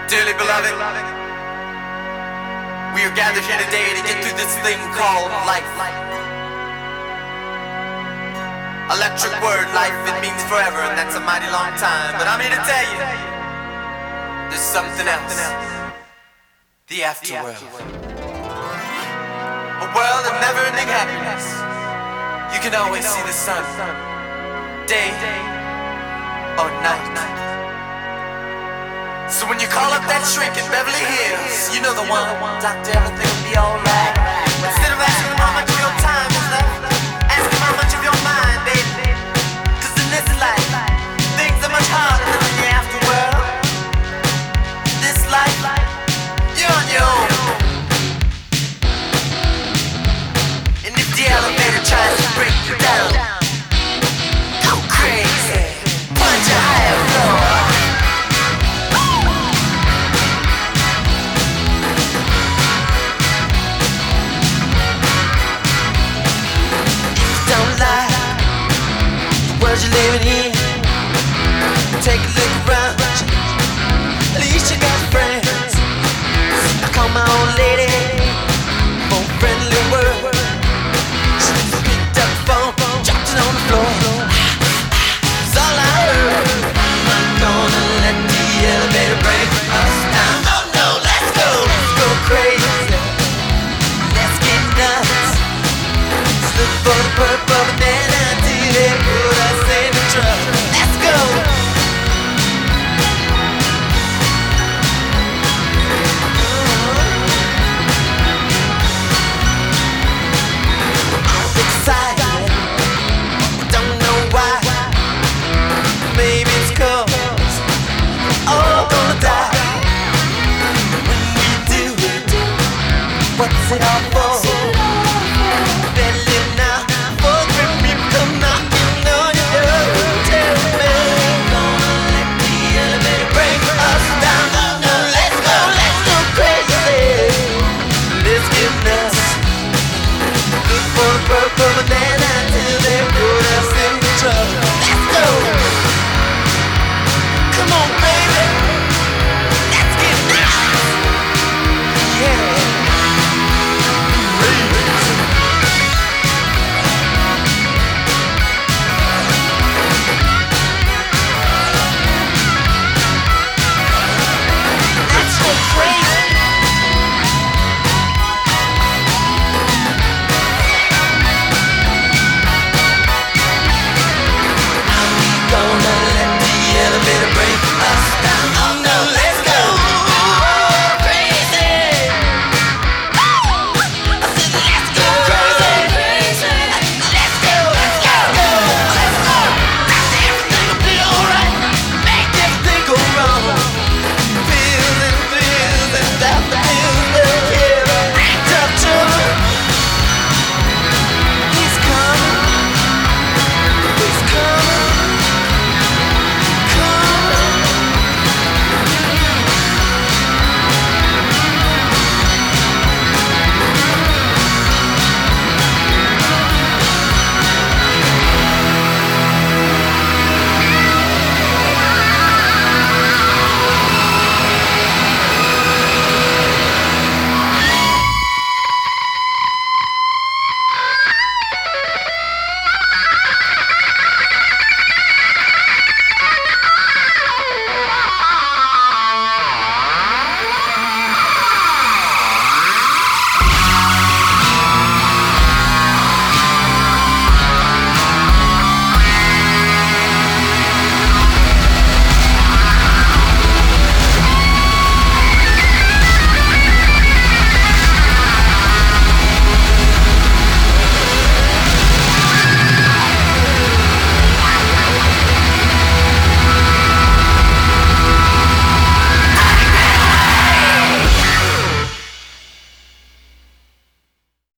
Dearly beloved, we are gathered here today to get through this thing called life. Electric word, life, it means forever, and that's a mighty long time. But I'm here to tell you, there's something else. The afterworld. A world of never-ending happiness. You can always see the sun, day or night. So when you call up that shrink in Beverly Hills, you know the one. Doctor, everything will be alright.